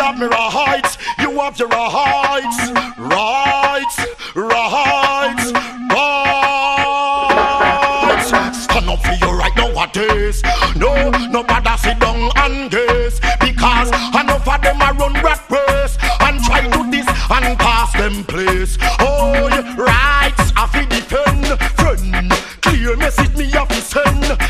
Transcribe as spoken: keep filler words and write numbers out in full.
have me rights, you have your rights, rights, rights, rights. Stand up for your right nowadays. No, nobody sit down and gaze, because enough of them a run rat race and try to this and pass them place. Oh, your rights have to defend, friend. Clear message me have to send.